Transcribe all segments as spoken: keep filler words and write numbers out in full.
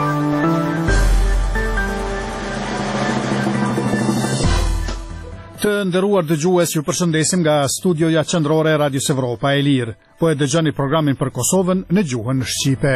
Të nderuar dëgjues, ju përshëndesim nga studioja qendrore e Radios Evropa e Lirë. Po e dëgjoni programin për Kosovën në gjuhën shqipe.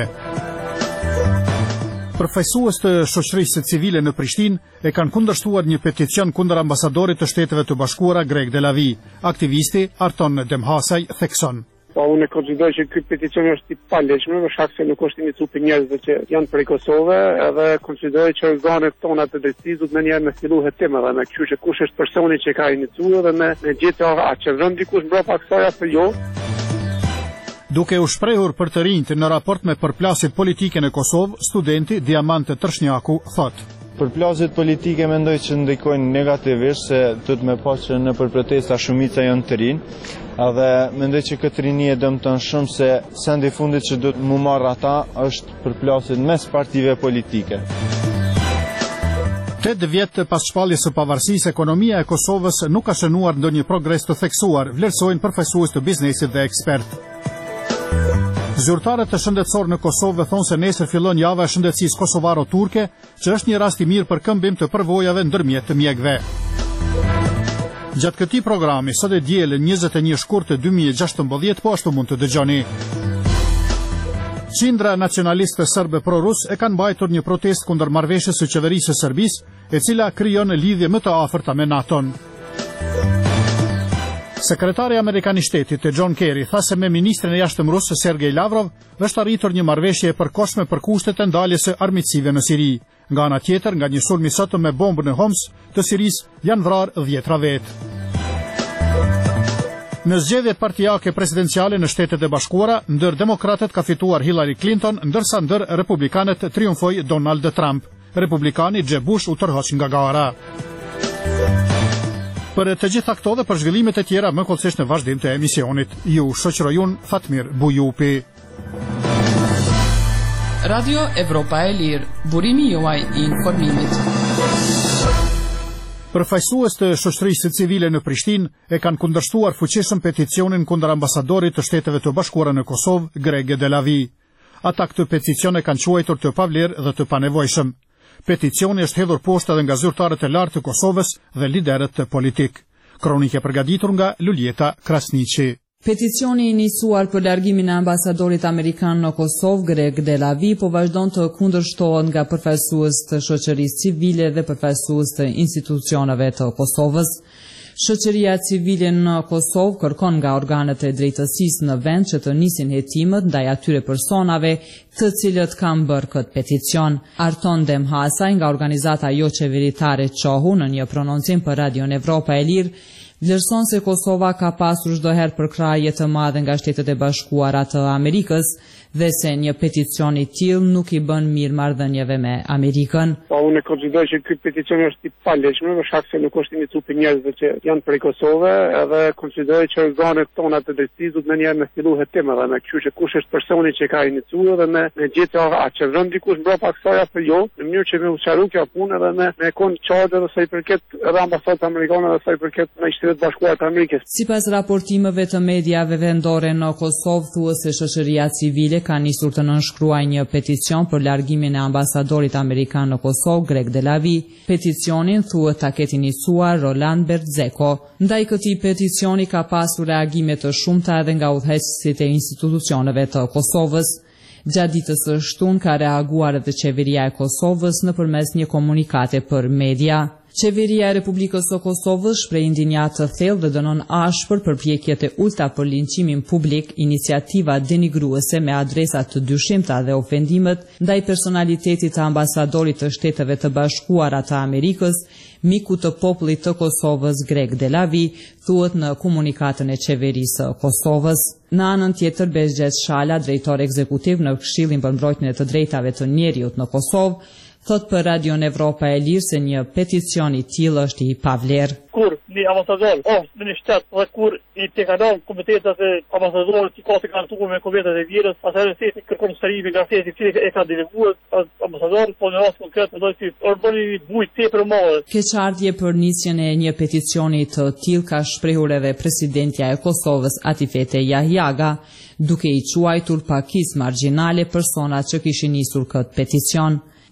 Përfaqësues të shoqërisë civile në Prishtinë e kanë kundërshtuar një peticion kundër ambasadorit të Shteteve të Bashkuara Greg Delavi. Aktivisti Arton Demhasaj thekson: Po unë konsideroj që ky peticion është i paleshëm për shkak se nuk është i nicuar për njerëzve që janë prej Kosovë, edhe konsideroj që organet tona të drejtësisë duhet më njëherë me fillu hetim edhe me kështu që kush është personi që ka iniciuar dhe me me gjetë a që vron dikush mbrapa kësaj apo jo. Duke u shprehur për të rinjtë në raport me përplasjet politike në Kosovë, studenti Diamante Tërshnjaku thotë: Përplasjet politike mendoj që ndikojnë negativisht, se duhet me pa që në për protesta shumica janë të rinë, edhe mendoj që këtë rini e dëmton shumë se sendi fundit që duhet mu marrë ata është përplasjet mes partive politike. Tet vjet pas shpalljes së pavarësisë, ekonomia e Kosovës nuk ka shënuar ndonjë progres të theksuar, vlerësojnë përfaqësues të biznesit dhe ekspert. Zyrtarët të shëndetësor në Kosovë thonë se nesër fillon java e shëndetësisë kosovaro-turke, që është një rast i mirë për këmbim të përvojave ndërmjet të mjekëve. Gjatë këtij programi, sot e dielën njëzet e një shkurt dy mijë e gjashtëmbëdhjetë, po ashtu mund të dëgjoni. Qindra nacionaliste serbe pro-rus e kanë mbajtur një protestë kundër marrëveshjes së qeverisë së Serbisë, e cila krijon lidhje më të afërta me NATO-n. Sekretari Amerikan i Shtetit John Kerry tha se me ministrin e jashtëm rus Sergej Lavrov është arritur një marrëveshje e përkohshme për kushtet e ndaljes së armiqësive në Siri. Nga ana tjetër, nga një sulm i sotëm me bombë në Homs të Sirisë janë vrarë dhjetra vetë. Në zgjedhjet partijake presidenciale në Shtetet e Bashkuara, ndër demokratët ka fituar Hillary Clinton, ndërsa ndër republikanët triumfoi Donald Trump. Republikani Jeb Bush u tërhoq nga gara. Për të gjitha këto dhe për zhvillimet e tjera më kollësisht në vazhdim të emisionit, ju shoqëroj unë Fatmir Bujupi. Radio Evropa e Lirë, burimi juaj i informimit. Përfaqësues të shoqërisë civile në Prishtinë e kanë kundërshtuar fuqishëm peticionin kundër ambasadorit të Shteteve të Bashkuara në Kosovë, Greg Delavi. Ata këtë peticion e kanë quajtur të pavlerë dhe të panevojshëm. Peticioni është hedhur poshtë edhe nga zyrtarët e lartë të Kosovës dhe liderët politik. Kronikë e përgatitur nga Luljeta Krasniqi. Peticioni i nisuar për largimin e ambasadorit amerikan në Kosovë, Greg Delavi, po vazhdon të kundërshtohet nga përfaqësues të shoqërisë civile dhe përfaqësues të institucioneve të Kosovës. Shoqëria civile në Kosovë kërkon nga organet e drejtësisë në vend që të nisin hetimet ndaj atyre personave të cilët kanë bërë këtë peticion. Arton Demhasaj nga organizata jo qeveritare Qohu në një prononcim për Radion Evropa e Lirë vlerëson se Kosova ka pasur çdo herë përkrahje të madhe nga Shtetet e Bashkuara të Amerikës dhe se një peticion i tillë nuk i bën mirë marrëdhënieve me Amerikën. Po unë konsideroj që ky peticion është i paleshëm për shkak se nuk është i nicuar për njerëzve që janë prej Kosovë, edhe konsideroj që organet tona të drejtësisë duhet më njëherë me fillu hetim edhe me kështu që kush është personi që ka iniciuar dhe me me gjetë a që vron dikush mbrapa kësaj apo jo, në mënyrë që me u sqaru kjo punë edhe me me kon çadë edhe sa i përket edhe ambasadës amerikane dhe sa i përket në Shtetet Bashkuara të Amerikës. Sipas raportimeve të mediave vendore në Kosovë, thuhet se shoqëria civile ka nisur të nënshkruajë një peticion për largimin e ambasadorit amerikan në Kosovë, Greg Delavi. Peticionin thuhet ta ketë iniciuar Roland Berdzeko. Ndaj këtij peticioni ka pasur reagime të shumta edhe nga udhëheqësit e institucioneve të Kosovës. Gjatë ditës së shtunë ka reaguar edhe qeveria e Kosovës nëpërmes një komunikate për media. Qeveria e Republikës së Kosovës shpreh indinjat të thellë dhe dënon ashpër përpjekjet e ulta për linqimin publik, iniciativa denigruese me adresa të dyshimta dhe ofendimet ndaj personalitetit të ambasadorit të Shteteve të Bashkuara të Amerikës, miku të popullit të Kosovës Greg Delavi, thuhet në komunikatën e qeverisë së Kosovës. Në anën tjetër, Bezgjet Shala, drejtor ekzekutiv në Këshillin për mbrojtjen e të drejtave të njerëzit në Kosovë, thot për Radion Evropa e Lirë se një peticion i tillë është i pavlerë. Kur një ambasador ose në një shtet dhe kur i tekalon komitetet e ambasadorit që ka të garantuar me konventet e vjerës, atëherë se kërkon shtarimin nga shteti i cili e ka deleguar ambasador, po në rast konkret do të bëni bujë tepër madhe. Keqardhje për nisjen e një peticioni të tillë ka shprehur edhe presidentja e Kosovës Atifete Jahjaga, duke i quajtur pakisë margjinale personat që kishin nisur këtë peticion.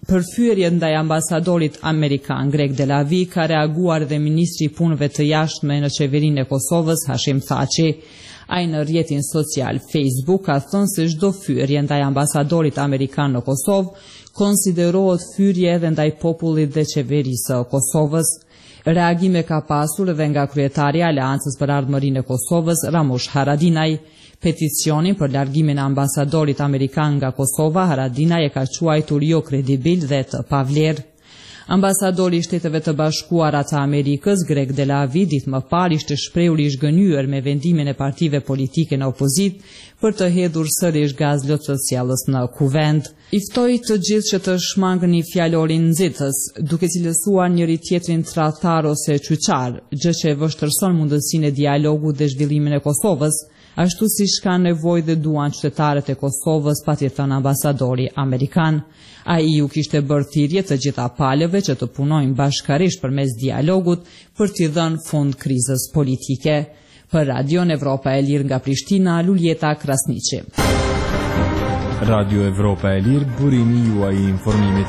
Përfyerjet ndaj ambasadorit amerikan Greg Delavi ka reaguar dhe ministri i punëve të jashtme në qeverinë e Kosovës Hashim Thaçi. Ai në rrjetin social Facebook ka thënë se çdo fyerje ndaj ambasadorit amerikan në Kosovë konsiderohet fyerje edhe ndaj popullit dhe qeverisë së Kosovës. Reagime ka pasur edhe nga kryetari i Aleancës për Ardhmërinë e Kosovës Ramush Haradinaj. Peticionin për largimin e ambasadorit amerikan nga Kosova, Haradinaj e ka quajtur jo kredibil dhe të pavlerë. Ambasadori i Shteteve të Bashkuara të Amerikës, Greg Delavi, ditë më parë ishte shprehur i zhgënjur me vendimin e partive politike në opozitë për të hedhur sërish gaz lotësjellës në kuvend. I ftoi të gjithë që të shmangëni fjalorin nxitës, duke cilësuar njëri tjetrin tradhtar ose qyqar, gjë që e vështërson mundësinë e dialogut dhe zhvillimin e Kosovës, ashtu siç kanë nevojë dhe duan qytetarët e Kosovës, pati thënë ambasadori amerikan. Ai u kishte bërë thirrje të gjitha palëve që të punojnë bashkërisht përmes dialogut për t'i dhënë fund krizës politike. Për Radion Evropa e Lirë nga Prishtina, Luljeta Krasniqi. Radio Evropa e Lirë, burimi juaj i informimit.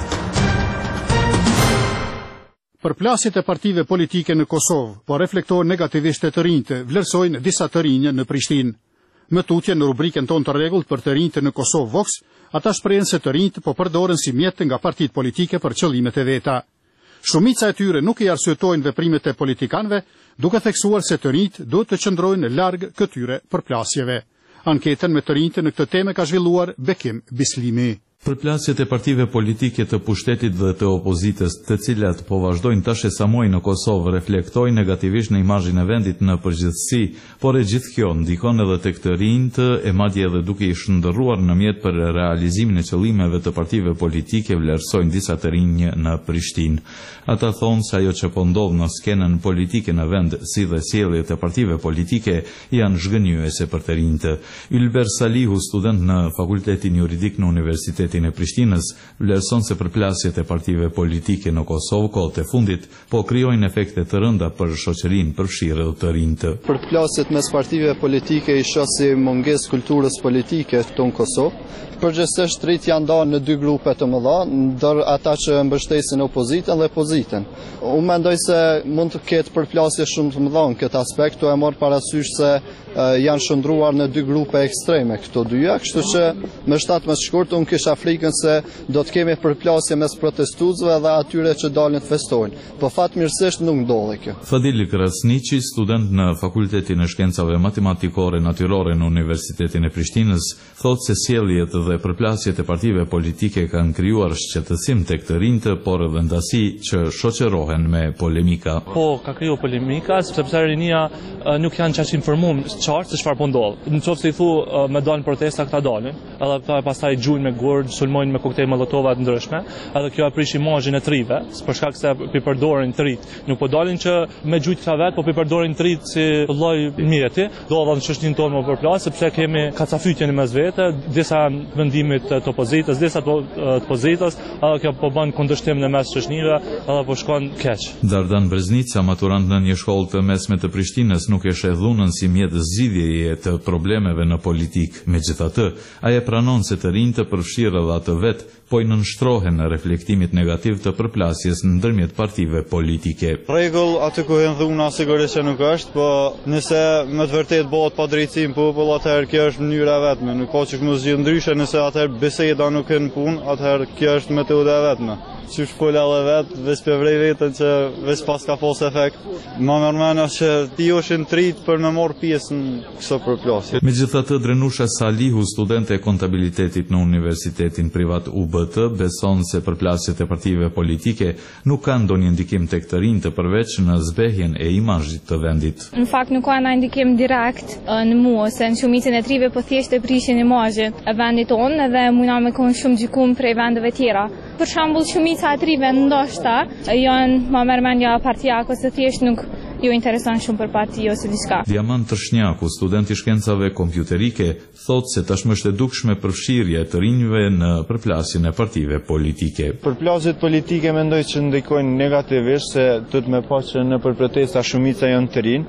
Përplasjet e partive politike në Kosovë po reflektojnë negativisht të rinjtë, vlerësojnë disa të rinjë në Prishtinë. Më tutje në rubrikën tonë të rregullt për të rinjtë në Kosovë Vox, ata shprehen se të rinjtë po përdoren si mjet nga partitë politike për qëllimet e veta. Shumica e tyre nuk i arsyetojnë veprimet e politikanëve, duke theksuar se të rinjtë duhet të qëndrojnë larg këtyre përplasjeve. Anketën me të rinjtë në këtë temë ka zhvilluar Bekim Bislimi. Përplasjet e partive politike të pushtetit dhe të opozitës, të cilat po vazhdojnë tash e sa muaj në Kosovë, reflektojnë negativisht në imazhin e vendit në përgjithësi, por e gjithë kjo ndikon edhe tek të rinjtë, e madje edhe duke i shndërruar në mjet për realizimin e qëllimeve të partive politike, vlerësojnë disa të rinj në Prishtinë. Ata thonë se ajo që po ndodh në skenën politike në vend, si dhe sjelljet e partive politike, janë zhgënjyese për të rinjtë. Ylber Salihu, student në Fakultetin Juridik në Universitetin e Prishtinës, vlerëson se përplasjet e partive politike në Kosovë kohët e fundit po krijojnë efekte të rënda për shoqërinë përfshirë dhe të rinjtë. Përplasjet mes partive politike i shoh si mungesë kulturës politike këtu në Kosovë. Përgjithsisht rrit janë ndarë në dy grupe të mëdha, ndër ata që mbështesin opozitën dhe pozitën. Unë mendoj se mund të ketë përplasje shumë të mëdha në këtë aspekt, tu e marr parasysh se uh, janë shndruar në dy grupe ekstreme këto dyja, kështu që me shtatë më shkurt unë kisha frikën se do të kemi përplasje mes protestuesve dhe atyre që dalin të festojnë. Po fatmirësisht nuk ndodhi kjo. Fadil Krasniqi, student në Fakultetin e Shkencave Matematikore Natyrore në Universitetin e Prishtinës, thotë se sjelljet dhe përplasjet e partive politike kanë krijuar shqetësim tek të rinjtë, por edhe ndasi që shoqërohen me polemika. Po, ka krijuar polemika sepse rinia nuk janë çaq informuar qartë se çfarë po ndodh. Nëse i thu me dalin protesta, këta dalin, edhe këta pastaj gjujnë me gurë, sulmojnë me koktejl molotova të ndryshme, edhe kjo e prish imazhin e trive, për shkak se pi përdorin trit. Nuk po dalin që me gjujt këta vet, po pi përdorin trit si lloj mjeti. Do të çështjen tonë më përplas sepse kemi kacafytjen mes vete, disa vendimit të opozitës, disa të opozitës, edhe kjo po bën kundërshtim në mes shoqënive, edhe po shkon keq. Dardan Breznica, maturant në një shkollë të mesme të Prishtinës, nuk e sheh dhunën si mjet zgjidhjeje të problemeve në politik. Megjithatë, ai e pranon se të rinjtë përfshirë edhe atë vet, po i nënshtrohen në reflektimit negativ të përplasjes ndërmjet partive politike. Rregull, aty ku hyn dhuna sigurisht që nuk është, po nëse me të vërtet bëhet pa drejtësi në popull, atëherë kjo është mënyra e vetme. Nuk ka çka më zgjidh ndryshe, nëse atëherë biseda nuk hyn punë, atëherë kjo është metoda e vetme. Që shpola edhe vetë, veç për vrej vetën që veç pas ka pos efekt. Ma mërmena që ti oshin trit për me morë pjesë në këso përplasje. Megjithatë, Drenusha Salihu, studente e kontabilitetit në Universitetin Privat U B T, beson se përplasjet e partive politike nuk kanë ndonjë ndikim tek të rinjtë përveç në zbehjen e imazhit të vendit. Në fakt nuk ka ndonjë ndikim direkt në mua, se në shumicën e trive po thjesht e prishin imazhin e vendit tonë dhe mundna me kon shumë gjykum prej vendeve tjera. Për shembull, shumica e trive ndoshta janë më mërmendja partijak ose thjesht nuk ju intereson shumë për parti ose diçka. Diamant Trshnjaku, student i shkencave kompjuterike, thotë se tashmë është e dukshme përfshirja e të rinjve në përplasjen e partive politike. Përplasjet politike mendoj që ndikojnë negativisht, se duhet me pa që në për protesta shumica janë të rinj,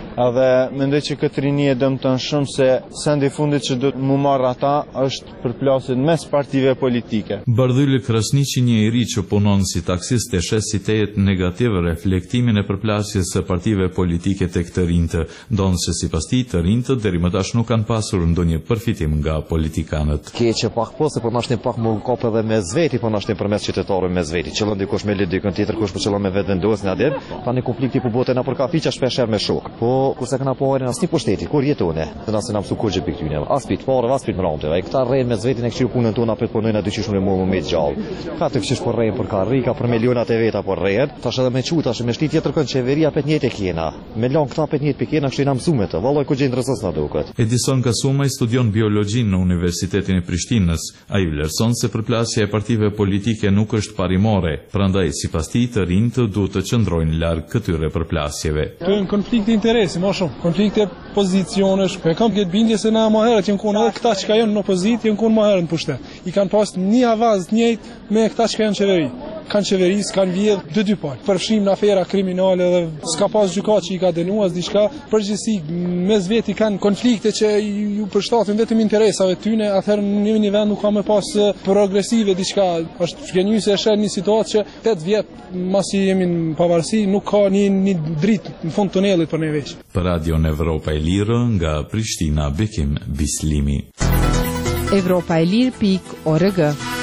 edhe mendoj që këtë rini e dëmton shumë se sendi i fundit që do të mu marrë ata është përplasje mes partive politike. Bardhyli Krasniqi, një i ri që punon si taksist, e shes si tejet negativ reflektimin e përplasjes së partive politike tek të rinjtë, ndonë se sipas tij të rinjtë deri më tash nuk kanë pasur ndonjë përfitim nga politikanët. Keqe pak po se po na shtin pak më kop edhe me zveti, po na shtin përmes qytetarëve me zveti. Qëllon dikush me lidh dikën tjetër, kush po qëllon me vetë vendosjen atje, tani konflikti po bote na për kafiqa shpesh herë me shok. Po kurse kanë po në asnjë pushteti, kur jetone, të na se na mësu kur gjë piktyne. As pit fare, as pit mronte. Ai këta rrejnë me zvetin e këshiu punën tona për të punojnë aty qysh me mua më të gjallë. Ka të këshish po rrejnë për karrika, për milionat e veta po rrejnë. Tash edhe me çu tash me shtit tjetër kënd qeveria pet njëjtë kena. Me lon këta pet njëjtë pikena kështu na mësume të. Vallai ku gjë interesos na duket. Edison Kasumaj studion biologjinë në Universitetin e Prishtinës. Ai vlerëson se përplasja e partive politike nuk është parimore, prandaj sipas tij të rinjtë duhet të qëndrojnë larg këtyre përplasjeve. Kënë konflikti interesi, më shumë. Konflikte pozicionesh. E kam këtë bindje se na më herët janë konë edhe këta që ka janë në opozitë janë konë më herët në pushtet. I kanë pas një avaz njëjtë me këta që ka janë qeveri. Kanë qeveris, kanë vjedh dy dy palë. Përfshim në afera kriminale dhe s'ka pas gjykat që i ka dënuar diçka. Përgjithësi mes veti kanë konflikte që ju përshtaten vetëm interesave tyne, atëherë në një vend nuk ka më pas progresive diçka. Është shkënjyse e shën një situatë që tetë vjet masi jemi në pavarësi nuk ka një, një dritë në fund tunelit për ne veç. Për Radion Evropa e Lirë nga Prishtina, Bekim Bislimi. Evropa e Lirë pik org.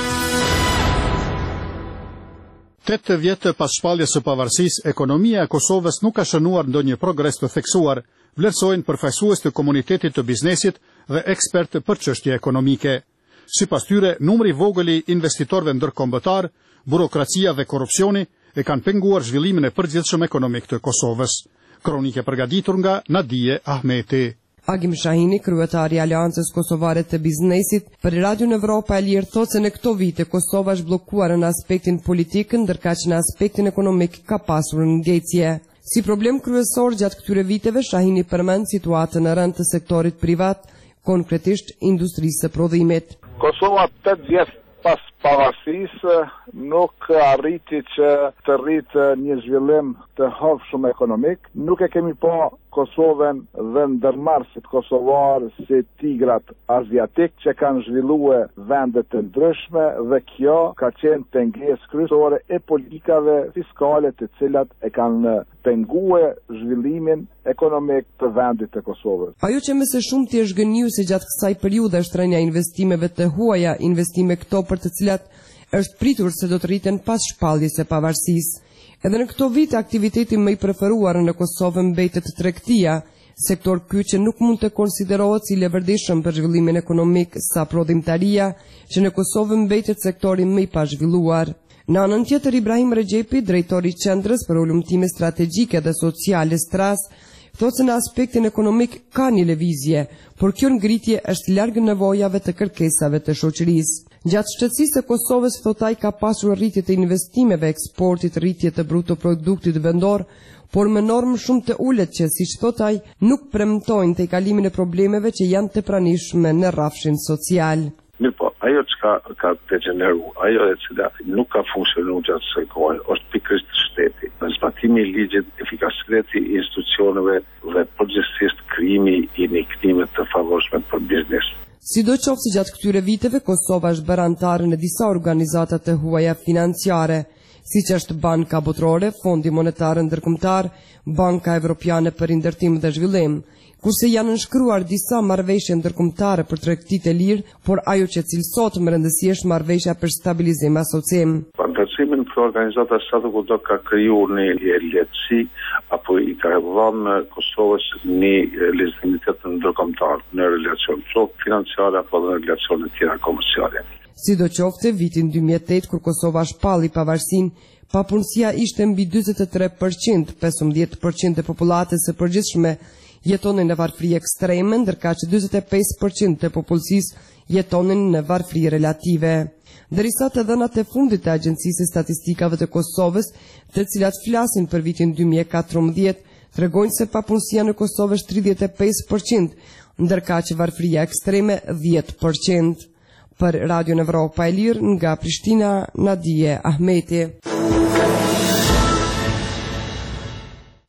Tetë vjetë pas shpalljes së pavarësisë, ekonomia e Kosovës nuk ka shënuar ndonjë progres të theksuar, vlerësojnë përfaqësues të komunitetit të biznesit dhe ekspertë për çështje ekonomike. Sipas tyre, numri i vogël i investitorëve ndërkombëtar, burokracia dhe korrupsioni e kanë penguar zhvillimin e përgjithshëm ekonomik të Kosovës. Kronike përgatitur nga Nadije Ahmeti. Agim Shahini, kryetari i Aleancës Kosovare të Biznesit, për Radio Evropa e Lirë thotë se në këto vite Kosova është bllokuar në aspektin politik, ndërkaq që në aspektin ekonomik ka pasur ngecje. Si problem kryesor gjatë këtyre viteve, Shahini përmend situatën në rënd të sektorit privat, konkretisht industrisë së prodhimit. Kosova tetë vjet pas pavarësisë nuk arriti që të rritë një zhvillim të hovshëm ekonomik. Nuk e kemi pa Kosovën dhe ndërmarrësit kosovarë si tigrat aziatik që kanë zhvillue vendet të ndryshme dhe kjo ka qenë pengesë kryesore e politikave fiskale të cilat e kanë pengue zhvillimin ekonomik të vendit të Kosovës. Ajo që më së shumti është gënjur se gjatë kësaj periudhe është rënja investimeve të huaja, investime këto për të cilat është pritur se do të rriten pas shpalljes së pavarësisë. Edhe në këto vite aktiviteti më i preferuar në Kosovë mbetet tregtia, sektor ky që nuk mund të konsiderohet si levërdishëm për zhvillimin ekonomik sa prodhimtaria, që në Kosovë mbetet sektori më i pazhvilluar. Në anën tjetër, Ibrahim Rexhepi, drejtori i Qendrës për Ulëmtime Strategjike dhe Sociale Stras, thotë se në aspektin ekonomik ka një lëvizje, por kjo ngritje është larg nevojave të kërkesave të shoqërisë. Gjatë shtetësisë së Kosovës, thotaj ka pasur rritje të investimeve, eksportit, rritje të bruto produktit vendor, por me normë shumë të ulët që, siç thotaj, nuk premtojnë të kalimin e problemeve që janë të pranishme në rrafshin social. Mirë po, ajo që ka, ka degeneru, ajo e cila nuk ka funksionu gjatë së kohë, është pikërisht shteti. Në zbatimi i ligjit, efikasiteti i institucioneve dhe përgjithsisht krijimi i një klime të favorshme për biznes. Sidoqoftë gjatë këtyre viteve, Kosova është bërë antare në disa organizata të huaja financiare, siç është Banka Botërore, Fondi Monetar Ndërkombëtar, Banka Evropiane për Ndërtim dhe Zhvillim, kurse janë nënshkruar disa marrëveshje ndërkombëtare për tregtitë e lirë, por ajo që cilësohet më rëndësi është marrëveshja për stabilizim asocim. Fantazimin për organizata sa të kudo ka krijuar një lehtësi apo i ka dhënë Kosovës një legitimitet ndërkombëtar në relacion financiare apo në relacione tjera komerciale. Sidoqoftë, vitin dy mijë e tetë kur Kosova shpalli pavarësinë, papunësia ishte mbi dyzet e tre përqind, pesëmbëdhjetë përqind e popullatës së përgjithshme jetonin në varfëri ekstreme, ndërkaq dyzet e pesë përqind të popullsisë jetonin në varfëri relative. Derisa të dhënat e fundit të Agjencisë së Statistikave të Kosovës, të cilat flasin për vitin dy mijë e katërmbëdhjetë, tregojnë se papunësia në Kosovë është tridhjetë e pesë përqind, ndërkaq varfëria ekstreme dhjetë përqind. Për Radio Evropa e Lirë nga Prishtina, Nadije Ahmeti.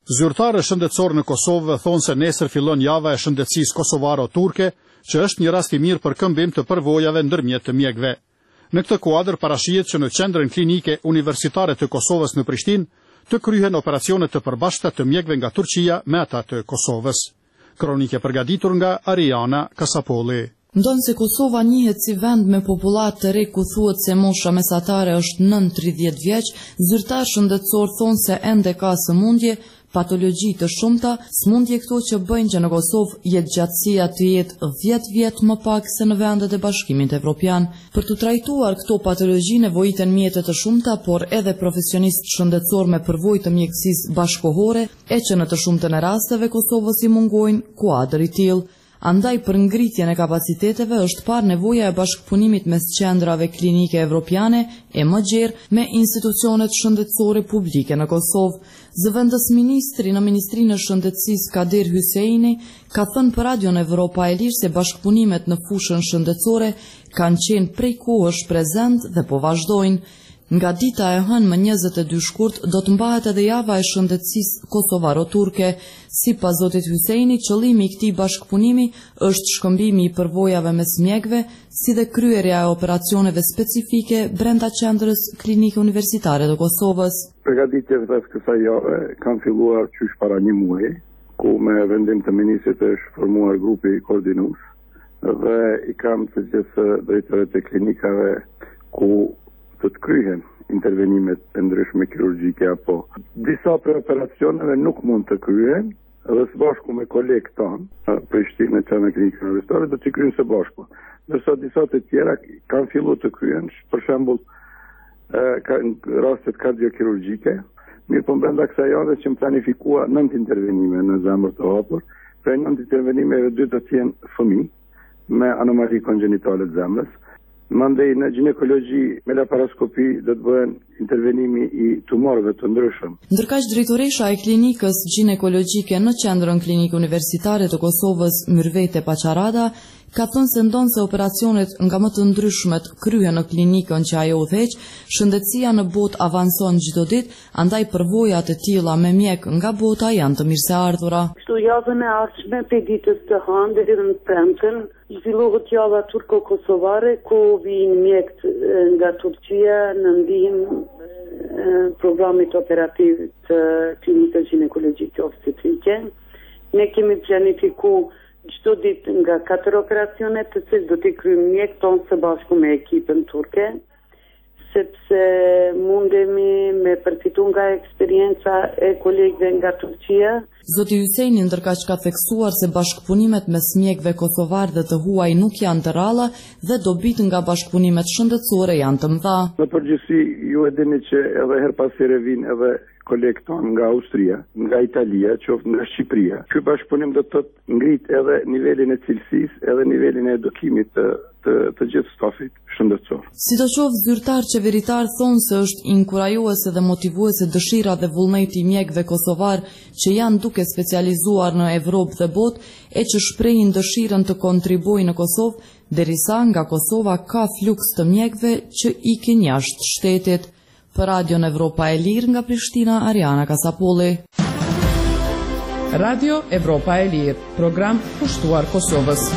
Zyrtarë shëndetësor në Kosovë thonë se nesër fillon java e shëndetësisë kosovaro-turke, që është një rast i mirë për këmbim të përvojave ndërmjet të mjekëve. Në këtë kuadër parashihet që në qendrën klinike universitare të Kosovës në Prishtinë të kryhen operacione të përbashkëta të mjekëve nga Turqia me ata të Kosovës. Kronike përgatitur nga Ariana Kasapolli. Ndonë se Kosova njihet si vend me popullat të re ku thuhet se mosha mesatare është nën tridhjetë vjeç, zyrtar shëndetësor thonë se ende ka sëmundje, patologji të shumta, smundje këto që bëjnë që në Kosovë jetë gjatësia të jetë dhjetë vjet më pak se në vendet e Bashkimit Evropian. Për të trajtuar këto patologji nevojiten mjete të shumta, por edhe profesionistë shëndetësor me përvojë të mjekësisë bashkohore, e që në të shumtën e rasteve Kosovës i mungojnë kuadër i tillë. Andaj për ngritjen e kapaciteteve është par nevoja e bashkëpunimit mes qendrave klinike evropiane e më gjerë me institucionet shëndetësore publike në Kosovë. Zëvendës ministri në Ministrinë e Shëndetësisë Kader Hyseini ka thënë për Radion Evropa e Lirë se bashkëpunimet në fushën shëndetësore kanë qenë prej kohësh prezent dhe po vazhdojnë. Nga dita e hënë më njëzet e dy shkurt do të mbahet edhe java e shëndetësisë kosovaro-turke. Sipas zotit Hyseini, qëllimi i këtij bashkëpunimi është shkëmbimi i përvojave mes mjekëve, si dhe kryerja e operacioneve specifike brenda qendrës klinike universitare të Kosovës. Përgatitjet rreth kësaj jave kanë filluar qysh para një muaji, ku me vendim të ministrit është formuar grupi koordinues dhe i kam të gjithë drejtorët e klinikave ku të të kryhen intervenimet e ndryshme kirurgjike apo disa për operacioneve nuk mund të kryhen dhe së bashku me kolegë tanë, Prishtinë e qenë klinikë universitare, do të kryen së bashku. Ndërsa disa të tjera kanë fillu të kryen, për shembull në rastet kardiokirurgjike, mirë po brenda kësaj jave që më planifikua nëntë intervenime në zemër të hapur, prej nëntë intervenimeve dy do të jenë fëmijë me anomali kongenitale të zemrës. Mandej në ginekologji me laparaskopi do të bëhen intervenimi i tumorëve të ndryshëm. Ndërkaq drejtoresha e klinikës ginekologjike në qendrën klinike universitare të Kosovës, Myrvete Paçarada, ka thënë se ndonë se operacionet nga më të ndryshmet kryhen në klinikën që ajo udhëheq, shëndetësia në botë avanson çdo ditë, andaj përvojat e tilla me mjek nga bota janë të mirëseardhura. Kështu javën e ardhshme pe ditës të hënë deri në premten, zhvillohet java turko-kosovare ku vijnë mjekët nga Turqia në ndihmë programit operativ të klinikës ginekologjike obstetrike. Ne kemi planifikuar çdo ditë nga katër operacione të cilët do t'i kryejmë mjek tonë së bashku me ekipën turke, sepse mundemi me përfitu nga eksperienca e kolegëve nga Turqia. Zoti Hyseini ndërkaq ka theksuar se bashkëpunimet mes mjekëve kosovar dhe të huaj nuk janë të ralla dhe dobit nga bashkëpunimet shëndetësore janë të mëdha. Në përgjithësi ju e dini që edhe her pas here vinë edhe kolegë tonë nga Austria, nga Italia, qoftë nga Shqipëria. Ky bashkëpunim do të ngrit edhe nivelin e cilësisë, edhe nivelin e edukimit të të, të gjithë stafit shëndetësor. Sidoqoftë zyrtar qeveritar thonë se është inkurajuese dhe motivuese dëshira dhe vullneti i mjekëve kosovar që janë duke specializuar në Evropë dhe botë e që shprehin dëshirën të kontribuojnë në Kosovë, derisa nga Kosova ka fluks të mjekëve që ikin jashtë shtetit. Për Radion Evropa e Lirë nga Prishtina, Ariana Kasapolli. Radio Evropa e Lirë, program pushtuar Kosovës.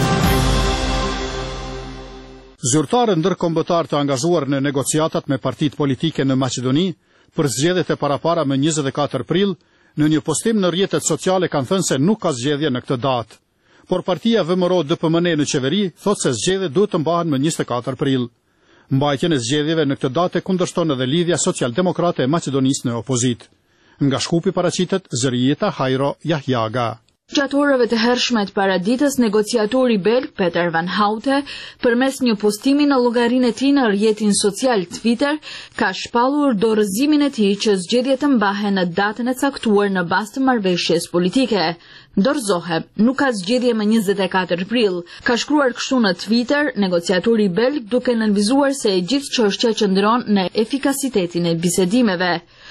Zyrtarë ndërkombëtar të angazhuar në negociatat me partitë politike në Maqedoni për zgjedhjet e parapara më njëzet e katër prill, në një postim në rrjetet sociale kanë thënë se nuk ka zgjedhje në këtë datë. Por partia V M R O D P M N në qeveri thotë se zgjedhjet duhet të mbahen më njëzet e katër prill. Mbajtjen e zgjedhjeve në këtë datë kundërshton edhe lidhja social-demokrate e Maqedonisë në opozit. Nga Shkupi paraqitet Zërijeta Hajro Jahjaga. Gjatë orëve të hershme të paraditës, negociatori belg Peter Van Houte, përmes një postimi në llogarinë e tij në rrjetin social Twitter, ka shpallur dorëzimin e tij që zgjedhjet të mbahen në datën e caktuar në bazë të marrëveshjes politike. Dorzohem, nuk ka zgjedhje më njëzet e katër prill. Ka shkruar kështu në Twitter negociatori belg duke nënvizuar se e gjithë çështja qëndron në efikasitetin e bisedimeve.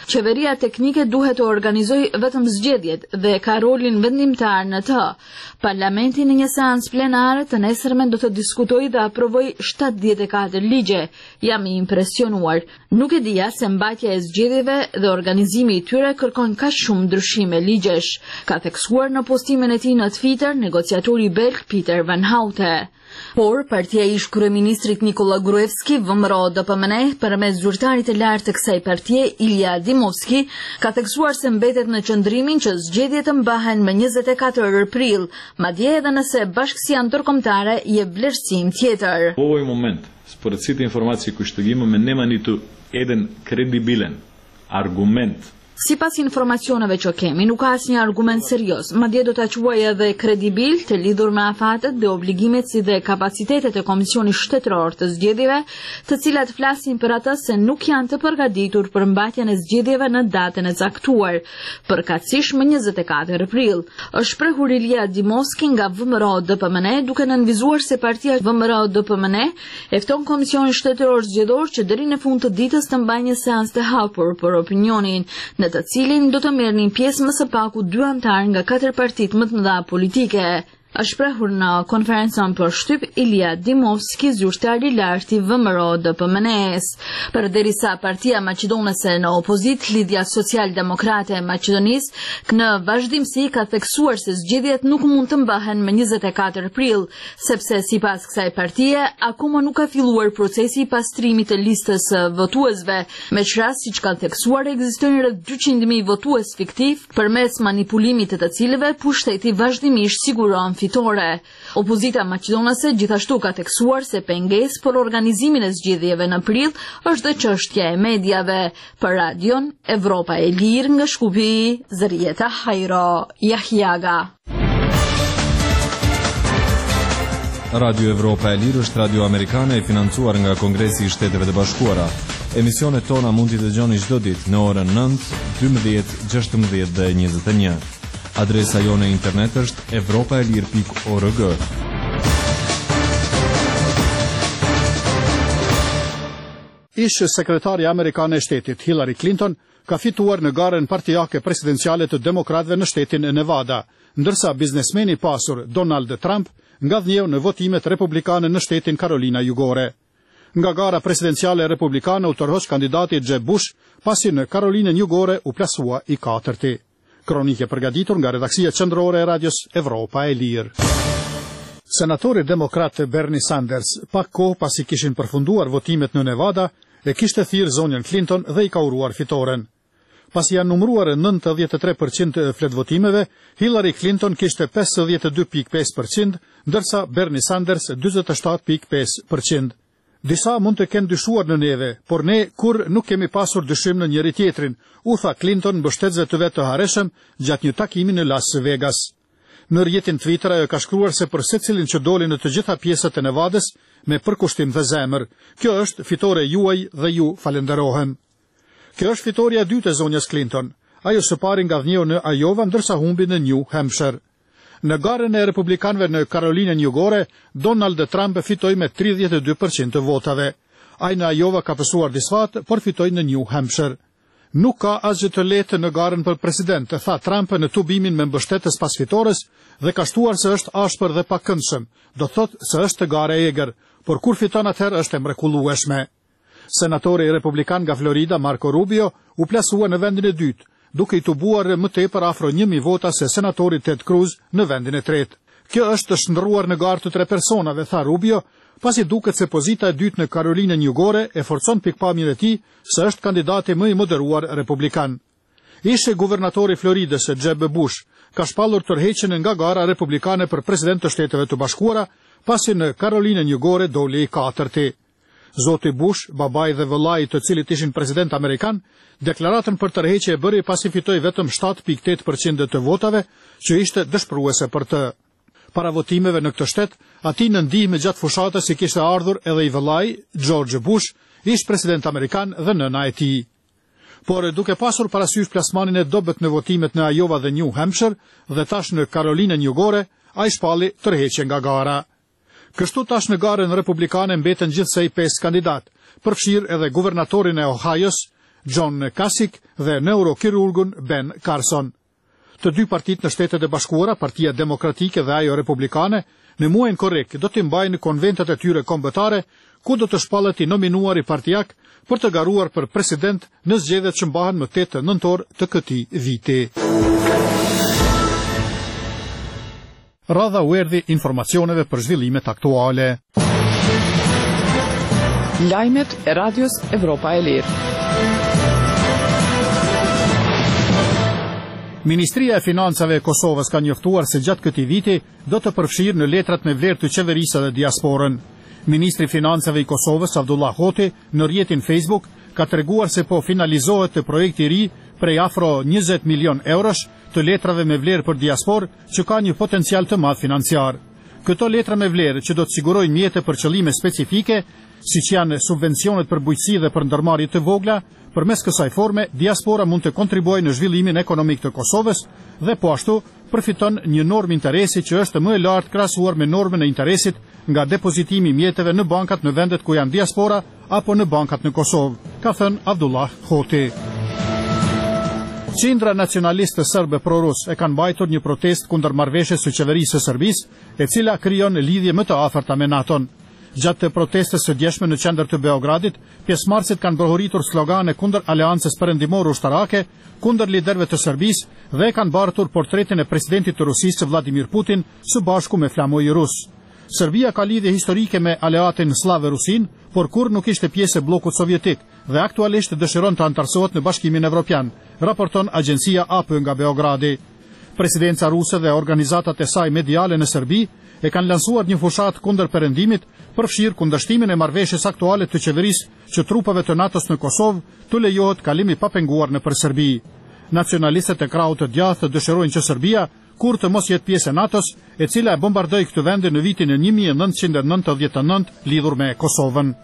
Qeveria teknike duhet të organizojë vetëm zgjedhjet dhe ka rolin vendimtar në të. Parlamenti në një seancë plenare të nesërmen do të diskutojë dhe aprovojë shtatëdhjetë e katër ligje. Jam i impresionuar. Nuk e dija se mbajtja e zgjedhjeve dhe organizimi i tyre kërkon kaq shumë ndryshime ligjesh, ka theksuar në postimin e tij në Twitter negociatori belg Pieter van Houte. Por, partia ish kryeministrit Nikola Gruevski, V M R O D P M N, përmes zyrtarit të lartë të kësaj partie, Ilja Dimovski, ka theksuar se mbetet në qëndrimin që zgjedhjet të mbahen më njëzet e katër prill, madje edhe nëse bashkësia ndërkombëtare jep vlerësim tjetër. U ovoj moment, spоред сите информации кои што ги имаме, нема ниту еден кредибилен аргумент. Sipas informacioneve që kemi, nuk ka asnjë argument serioz, madje do ta quaj edhe kredibil të lidhur me afatet dhe obligimet si dhe kapacitetet e Komisionit Shtetëror të Zgjedhjeve, të cilat flasin për atë se nuk janë të përgatitur për mbajtjen e zgjedhjeve në datën e caktuar, përkatësisht më njëzet e katër prill. Është shprehur Ilja Dimovski nga V M R O D P M N, duke nënvizuar se partia V M R O D P M N e fton Komisionin Shtetëror Zgjedhor që deri në fund të ditës të mbajë një seancë të hapur për opinionin, në të cilin do të merrnin pjesë më së paku dy antarë nga katër partitë më të mëdha politike. Është shprehur në konferencën për shtyp Ilja Dimovski, zyrtari i lartë i V M R O D P M N-s. Përderisa partia maqedonese në opozit, Lidhja Social-Demokrate e Maqedonisë në vazhdimsi ka theksuar se zgjedhjet nuk mund të mbahen më njëzet e katër prill, sepse sipas kësaj partie akoma nuk ka filluar procesi i pastrimit të listës së votuesve, meqras siç kanë theksuar ekzistojnë rreth dyqind mijë votues fiktiv, përmes manipulimit të të cilëve pushteti vazhdimisht siguron fitore. Opozita maqedonase gjithashtu ka theksuar se pengesë për organizimin e zgjedhjeve në prill është dhe çështja e mediave. Për Radion Evropa e Lirë nga Shkupi, Zërieta Hajro Jahjaga. Radio Evropa e Lirë është radio amerikane e financuar nga Kongresi i Shteteve të Bashkuara. Emisionet tona mund t'i dëgjoni çdo ditë në orën nëntë, dymbëdhjetë, gjashtëmbëdhjetë dhe njëzet e një. Adresa jone internet është evropaelir pikë org. Ish sekretari amerikane e shtetit Hillary Clinton ka fituar në garën partijake presidenciale të demokratëve në shtetin e Nevada, ndërsa biznesmeni pasur Donald Trump ngadhnjeu në votimet republikane në shtetin Carolina Jugore. Nga gara presidenciale republikane u tërhoq kandidati Jeb Bush, pasi në Carolinën Jugore u plasua i katërti. Kronike përgatitur nga redaksia qendrore e radios Evropa e Lirë. Senatori demokrat Bernie Sanders, pak kohë pasi kishin përfunduar votimet në Nevada, e kishte thirrë zonjën Clinton dhe i ka uruar fitoren. Pasi janë numëruar nëntëdhjetë e tre përqind të fletvotimeve, Hillary Clinton kishte pesëdhjetë e dy pikë pesë përqind, ndërsa Bernie Sanders dyzet e shtatë pikë pesë përqind. Disa mund të kenë dyshuar në neve, por ne kur nuk kemi pasur dyshim në njëri tjetrin, u tha Clinton mbështetësve të vet të hareshëm gjatë një takimi në Las Vegas. Në rrjetin Twitter ajo ka shkruar se për secilin që doli në të gjitha pjesët e Nevadës me përkushtim dhe zemër, kjo është fitore juaj dhe ju falenderohem. Kjo është fitoria e dytë e zonjës Clinton. Ajo së pari ngadhnjeu në Iowa, ndërsa humbi në New Hampshire. Në garën e republikanëve në Carolinën Jugore, Donald Trump fitoi me tridhjetë e dy përqind të votave. Ai në Iowa ka pësuar disfat, por fitoi në New Hampshire. Nuk ka asgjë të lehtë në garën për president, tha Trump në tubimin me mbështetës pas fitores dhe ka shtuar se është ashpër dhe pakëndshëm. Do thotë se është gara e egër, por kur fiton atëherë është e mrekullueshme. Senatori republikan nga Florida, Marco Rubio, u plasua në vendin e dytë, duke i tubuar më tepër afro një mijë vota se senatori Ted Cruz në vendin e tretë. Kjo është të shndërruar në garë të tre personave, tha Rubio, pasi duket se pozita e dytë në Carolinën Jugore e forcon pikpamjen e tij se është kandidati më i moderuar republikan. Ishe guvernatori Floridës, Jeb Bush, ka shpallur tërheqjen nga gara republikane për president të Shteteve të Bashkuara, pasi në Carolinën Jugore doli i katërti. Zoti Bush, babai dhe vëllai të cilit ishin president amerikan, deklaratën për tërheqje e bëri pasi fitoi vetëm shtatë pikë tetë përqind të votave, që ishte dëshpëruese për të. Para votimeve në këtë shtet, ati në ndihmë gjatë fushatës i kishte ardhur edhe i vëllai, George Bush, ish president amerikan dhe nëna e tij. Por duke pasur parasysh plasmanin e dobët në votimet në Iowa dhe New Hampshire dhe tash në Carolinën Jugore, ai shpalli tërheqje nga gara. Kështu tash në garën republikane mbeten gjithsej pesë kandidat, përfshirë edhe guvernatorin e Ohio's, John Kasich dhe neurokirurgun Ben Carson. Të dy partitë në Shtetet e Bashkuara, Partia Demokratike dhe ajo Republikane, në muajin korrekt do të mbajnë konventet e tyre kombëtare, ku do të shpallet i nominuar i partijak për të garuar për president në zgjedhjet që mbahen më tetë nëntor të këtij viti. Radha u erdhi informacioneve për zhvillimet aktuale. Lajmet e Radios Evropa e Lirë. Ministria e Financave e Kosovës ka njoftuar se gjatë këtij viti do të përfshirë në letrat me vlerë të qeverisë dhe diasporën. Ministri i Financave i Kosovës, Abdullah Hoti, në rrjetin Facebook ka treguar se po finalizohet të projekti i ri prej afro njëzet milion eurosh të letrave me vlerë për diasporë që ka një potencial të madh financiar. Këto letra me vlerë që do të sigurojnë mjete për qëllime specifike, siç janë subvencionet për bujqësi dhe për ndërmarrje të vogla, përmes kësaj forme diaspora mund të kontribuojë në zhvillimin ekonomik të Kosovës dhe po ashtu përfiton një normë interesi që është më e lartë krahasuar me normën e interesit nga depozitimi i mjeteve në bankat në vendet ku janë diaspora apo në bankat në Kosovë, ka thënë Abdullah Hoti. Qindra nacionaliste serbe pro-rus e kanë mbajtur një protestë kundër marrëveshjes së qeverisë së Serbisë, e cila krijon lidhje më të afërta me NATO-n. Gjatë të protestës së djeshme në qendër të Beogradit, pjesëmarrësit kanë bërhuritur slogane kundër aleancës perëndimore ushtarake, kundër liderëve të Serbisë dhe kanë bartur portretin e presidentit të Rusisë Vladimir Putin së bashku me flamoj rus. Serbia ka lidhje historike me aleatin slavë rusin, por kur nuk ishte pjesë e bllokut sovjetik dhe aktualisht dëshiron të antarësohet në Bashkimin Evropian, raporton agjencia A P nga Beogradi. Presidenca ruse dhe organizatat e saj mediale në Serbi e kanë lansuar një fushat kundër perëndimit, përfshirë kundërshtimin e marrëveshjes aktuale të qeverisë që trupave të NATO-s në Kosovë të lejohet kalimi pa penguar nëpër Serbi. Nacionalistët e krahut të djathtë dëshirojnë që Serbia, kur të mos jetë pjesë e NATO-s, e cila e bombardoi këtë vend në vitin e një mijë e nëntëqind e nëntëdhjetë e nëntë lidhur me Kosovën.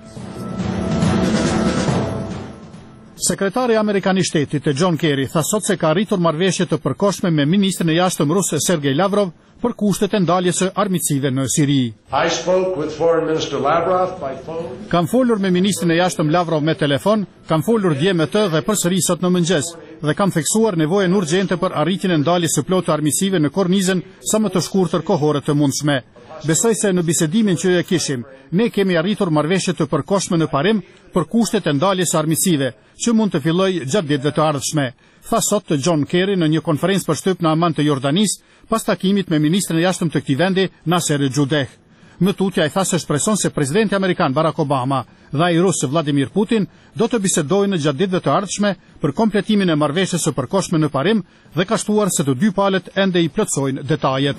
Sekretari amerikan i shtetit John Kerry tha sot se ka arritur marrëveshje të përkohshme me ministrin e jashtëm rus Sergej Lavrov për kushtet e ndaljes së armiqësive në Siri. I spoke with Foreign Minister Lavrov by phone. Kam folur me ministrin e jashtëm Lavrov me telefon, kam folur dje me të dhe përsëri sot në mëngjes dhe kam theksuar nevojën urgjente për arritjen e ndaljes së plotë të armiqësive në kornizën sa më të shkurtër kohore të mundshme. Besoj se në bisedimin që e kishim, ne kemi arritur marrëveshje të përkohshme në parim për kushtet e ndaljes së armiqësive, që mund të fillojë gjatë ditëve të ardhshme, tha sot John Kerry në një konferencë për shtyp në Amman të Jordanisë, pas takimit me ministrin e jashtëm të këtij vendi, Nasser Judeh. Më tutja i tha se shpreson se presidenti amerikan Barack Obama dhe ai rus Vladimir Putin do të bisedojnë gjatë ditëve të ardhshme për kompletimin e marrëveshjes së përkohshme në parim dhe ka shtuar se të dy palët ende i plotësojnë detajet.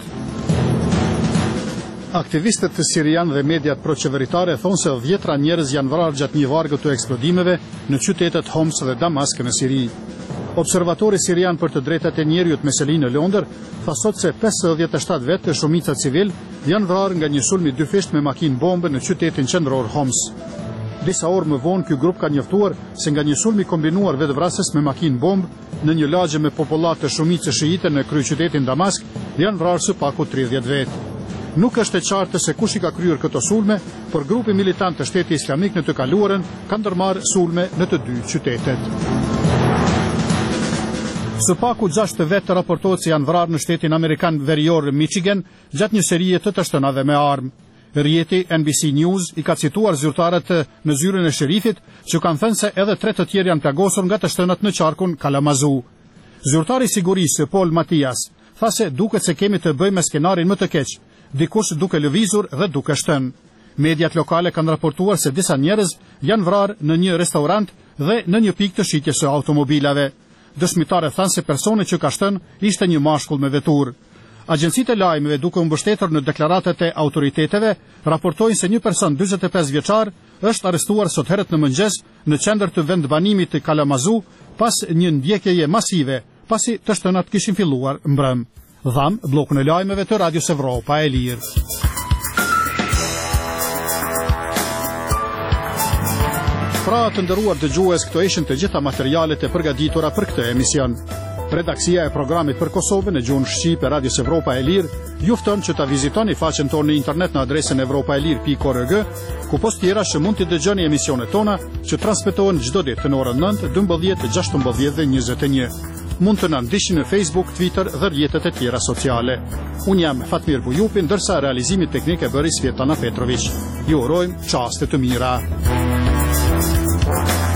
Aktivistët të sirian dhe mediat proqeveritare thonë se dhjetra njerëz janë vrarë gjatë një vargë të eksplodimeve në qytetet Homs dhe Damask në Siri. Observatori sirian për të drejtat e njerëzit me seli në Londër tha sot se pesëdhjetë e shtatë vetë të shumica civil janë vrarë nga një sulm i dyfisht me makinë bombe në qytetin qendror Homs. Disa orë më vonë ky grup ka njoftuar se nga një sulm i kombinuar vetvrasës me makinë bombë në një lagje me popullat të shumicës shiite në kryeqytetin Damask janë vrarë së paku tridhjetë vetë. Nuk është e qartë se kush i ka kryer këto sulme, por grupi militant të Shtetit Islamik në të kaluarën ka ndërmarrë sulme në të dy qytetet. Së paku gjashtë vetë raportohet se janë vrarë në shtetin amerikan verior Michigan gjatë një serie të të shtënave me armë. Rrjeti N B C News i ka cituar zyrtarët në zyrën e sherifit që kanë thënë se edhe tre të tjerë janë plagosur nga të shtënat në qarkun Kalamazoo. Zyrtari i sigurisë Paul Matias tha se duket se kemi të bëjmë me skenarin më të keq, dikush duke lëvizur dhe duke shtënë. Mediat lokale kanë raportuar se disa njerëz janë vrarë në një restorant dhe në një pikë të shitjes së automobilave. Dëshmitarët thanë se personi që ka shtënë ishte një mashkull me veturë. Agjencitë e lajmeve, duke u mbështetur në deklaratat e autoriteteve, raportojnë se një person dyzet e pesë vjeçar është arrestuar sot herët në mëngjes në qendër të vendbanimit të Kalamazoo pas një ndjekjeje masive, pasi të shtënat kishin filluar mbrëm. Dham, bllokun e lajmeve të Radios Evropa e Lirë. Pra të nderuar dëgjues, këto ishin të gjitha materialet e përgatitura për këtë emision. Redaksia e programit për Kosovën në gjuhën shqip e Radios Evropa e Lirë ju fton që ta vizitoni faqen tonë në internet në adresën evropaelir pikë org, ku post tjera që mund të dëgjoni emisionet tona që transmetohen çdo ditë në orën nëntë, dymbëdhjetë, gjashtëmbëdhjetë dhe njëzet e një. Mund të na ndiqni në Facebook, Twitter dhe rrjetet e tjera sociale. Unë jam Fatmir Bujupi, ndërsa realizimi teknik e bëri Svetlana Petrović. Ju urojmë çaste të mira.